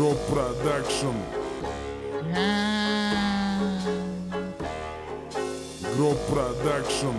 Гроб Продакшн. Гроб Продакшн.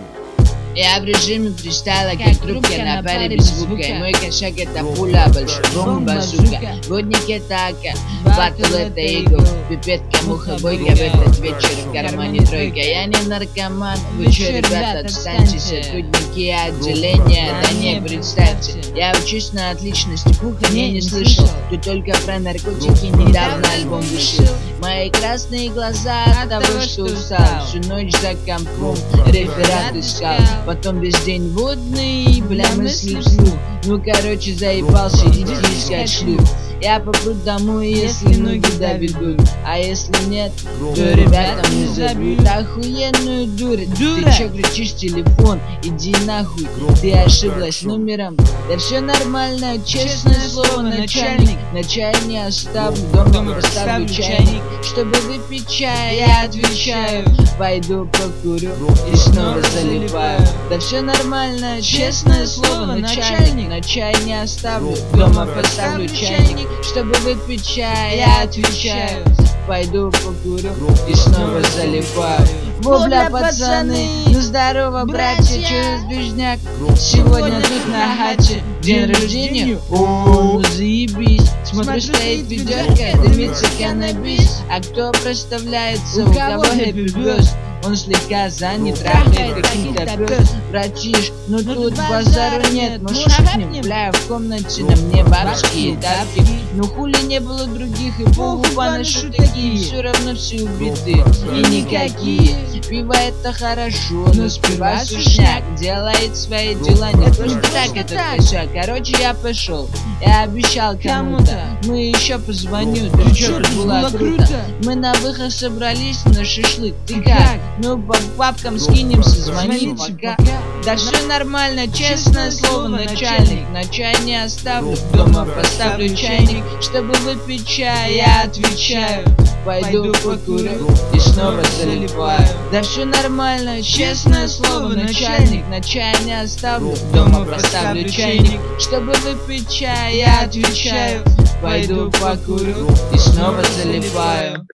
Я в режиме фристайла, как трубка на паре без звука. И мой кошак это пуля, большой бомба, базука. Водник это ака, батл это игл. Пипетка, муха, бойка в этот вечер. В кармане тройка, я не наркоман. Вы чё, ребята, отстаньте, сотрудники отделения. Да не, представьте, я учусь на отличности. Пуха не слышал, ты только про наркотики. Недавно альбом вышел. Мои красные глаза от того, что устал. Всю ночь за компом реферат искал. Потом весь день водный, бля, мысли вслух. Ну короче, заебался, иди искать шлюх. Я попру домой, если ноги доведут. А если нет, то ребята мне забьют охуенную дурь. Ты чё кричишь, телефон, иди нахуй. Ты ошиблась номером. Да все нормально, честное слово, начальник. На чай не оставлю, дома поставлю чайник. Чтобы выпить чай, я отвечаю. Пойду покурю и снова залипаю. Да все нормально, честное слово, начальник. На чай не оставлю, дома поставлю чайник. Чтобы выпить чай, я отвечаю. Пойду покурю и снова залипаю. Во, бля, пацаны, ну здорово, братья, чё за движняк? Сегодня тут на хате день рождения, о, ну заебись. Смотрю, стоит ведерко, дымится каннабис. А кто проставляется, у кого хэппи бёрст? Он слегка занят, трахает каким-то пёс. Братиш, ну тут базару нет, ну шахнем, бля, в комнате на мне бабские тапки. Ну хули не было других, и похуй поношу такие. Все равно все убиты и никакие. Пиво это хорошо, но сперва сушняк делает свои дела, не просто так это все. Короче, я пошел, я обещал кому-то, мы еще позвоню. Ты чё, тут было круто. Мы на выход собрались на шашлык, ты как? Ну по бабкам скинемся, звони пока. Да все нормально, честное слово, начальник. На чай не оставлю, дома поставлю чайник. Чтобы выпить чай, я отвечаю. Пойду покурю и снова залипаю. Да все нормально, честное слово, начальник. На чай не оставлю, дома поставлю чайник. Чтобы выпить чай, я отвечаю. Пойду покурю и снова залипаю.